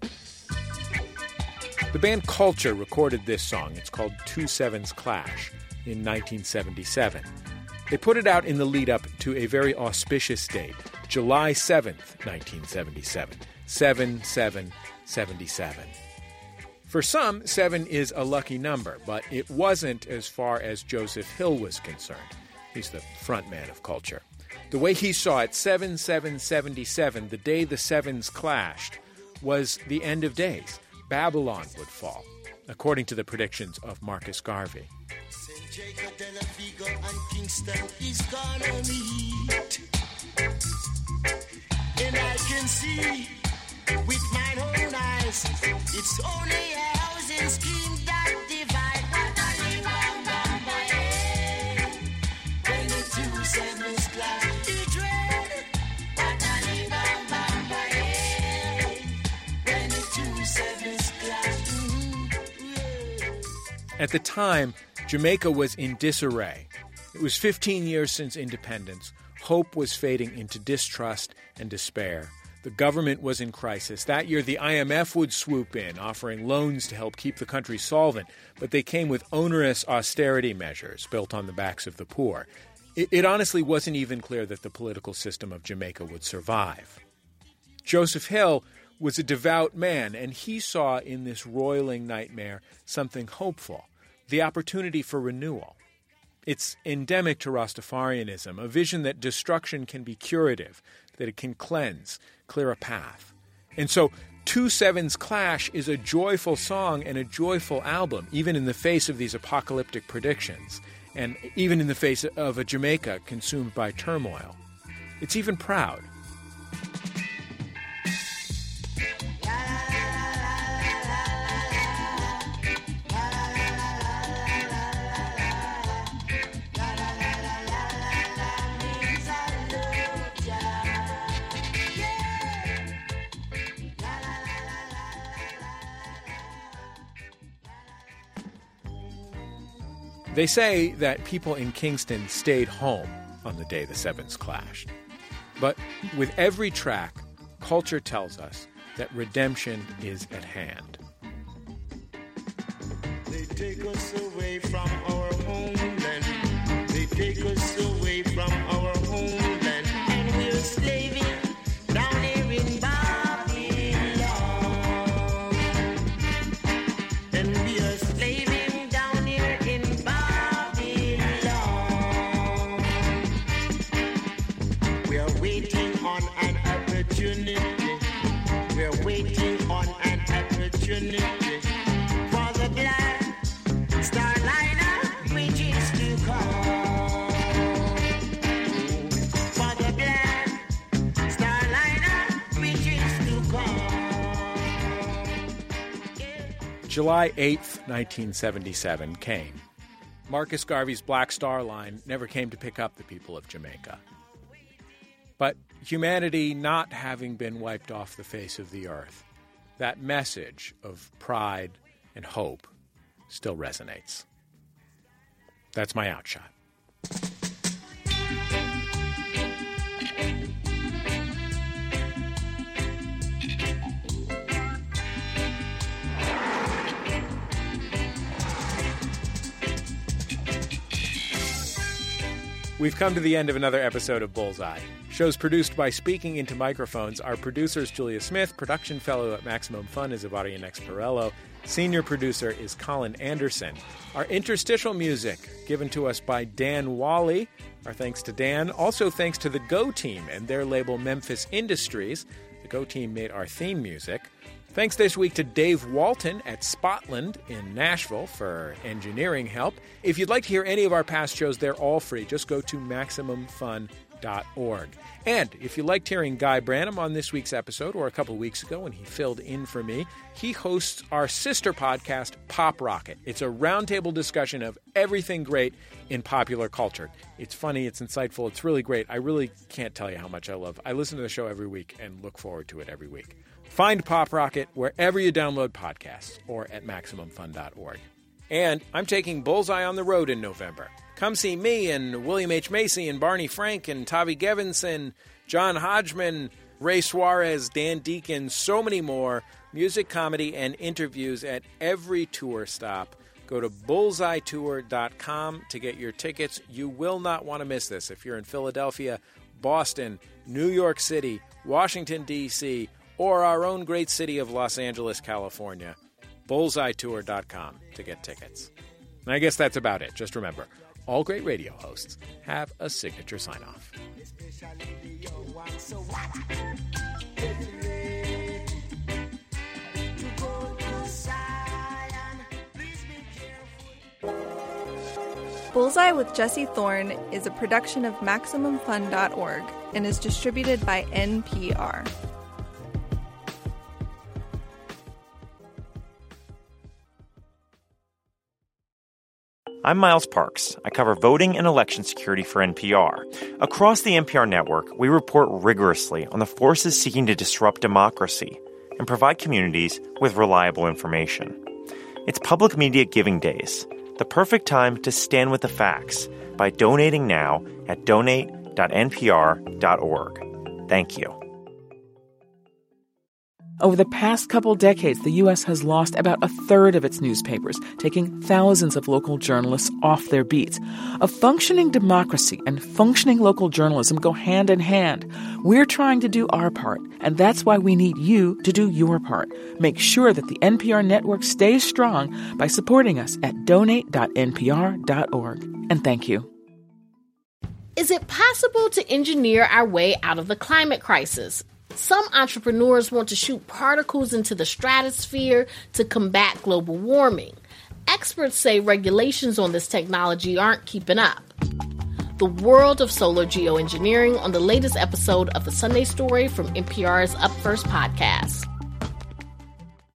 The band Culture recorded this song. It's called 2/7's Clash in 1977. They put it out in the lead-up to a very auspicious date, July 7th, 1977. 7/7/77. For some, 7 is a lucky number, but it wasn't as far as Joseph Hill was concerned. He's the front man of Culture. The way he saw it, 7/7/77, the day the sevens clashed, was the end of days. Babylon would fall, according to the predictions of Marcus Garvey. Jacob Delafigo and Kingston is gonna meet. And I can see with my own eyes, it's only a housing scheme that divide. When the 2/7's clash, it's red. When the 2/7's clash. At the time, Jamaica was in disarray. It was 15 years since independence. Hope was fading into distrust and despair. The government was in crisis. That year, the IMF would swoop in, offering loans to help keep the country solvent, but they came with onerous austerity measures built on the backs of the poor. It honestly wasn't even clear that the political system of Jamaica would survive. Joseph Hill was a devout man, and he saw in this roiling nightmare something hopeful, the opportunity for renewal. It's endemic to Rastafarianism, a vision that destruction can be curative, that it can cleanse, clear a path. And so 2/7's Clash is a joyful song and a joyful album, even in the face of these apocalyptic predictions, and even in the face of a Jamaica consumed by turmoil. It's even proud. They say that people in Kingston stayed home on the day the Sevens clashed. But with every track, culture tells us that redemption is at hand. They take us away from our homeland. They take us away from our homeland. And we're slaving down here in Babylon. And we are slaving down here in Babylon. We are waiting on an opportunity. We are waiting on an opportunity for the black Starliner, which is to come. For the black Starliner, which is to come. July 8th, 1977 came. Marcus Garvey's Black Star Line never came to pick up the people of Jamaica. But humanity not having been wiped off the face of the earth, that message of pride and hope still resonates. That's my outshot. We've come to the end of another episode of Bullseye. Show's produced by Speaking Into Microphones. Our producers, Julia Smith. Production fellow at Maximum Fun is Avaria Nexparello. Senior producer is Colin Anderson. Our interstitial music given to us by Dan Wally. Our thanks to Dan. Also thanks to the Go Team and their label Memphis Industries. The Go Team made our theme music. Thanks this week to Dave Walton at Spotland in Nashville for engineering help. If you'd like to hear any of our past shows, they're all free. Just go to MaximumFun.org. And if you liked hearing Guy Branum on this week's episode or a couple weeks ago when he filled in for me, he hosts our sister podcast, Pop Rocket. It's a roundtable discussion of everything great in popular culture. It's funny, it's insightful, it's really great. I really can't tell you how much I love. I listen to the show every week and look forward to it every week. Find Pop Rocket wherever you download podcasts or at MaximumFun.org. And I'm taking Bullseye on the road in November. Come see me and William H. Macy and Barney Frank and Tavi Gevinson, John Hodgman, Ray Suarez, Dan Deacon, so many more. Music, comedy, and interviews at every tour stop. Go to bullseyetour.com to get your tickets. You will not want to miss this if you're in Philadelphia, Boston, New York City, Washington, D.C., or our own great city of Los Angeles, California. Bullseyetour.com to get tickets. And I guess that's about it. Just remember, all great radio hosts have a signature sign-off. Bullseye with Jesse Thorne is a production of MaximumFun.org and is distributed by NPR. I'm Miles Parks. I cover voting and election security for NPR. Across the NPR network, we report rigorously on the forces seeking to disrupt democracy and provide communities with reliable information. It's Public Media Giving Days, the perfect time to stand with the facts by donating now at donate.npr.org. Thank you. Over the past couple decades, the U.S. has lost about a third of its newspapers, taking thousands of local journalists off their beats. A functioning democracy and functioning local journalism go hand in hand. We're trying to do our part, and that's why we need you to do your part. Make sure that the NPR network stays strong by supporting us at donate.npr.org. And thank you. Is it possible to engineer our way out of the climate crisis? Some entrepreneurs want to shoot particles into the stratosphere to combat global warming. Experts say regulations on this technology aren't keeping up. The world of solar geoengineering on the latest episode of The Sunday Story from NPR's Up First podcast.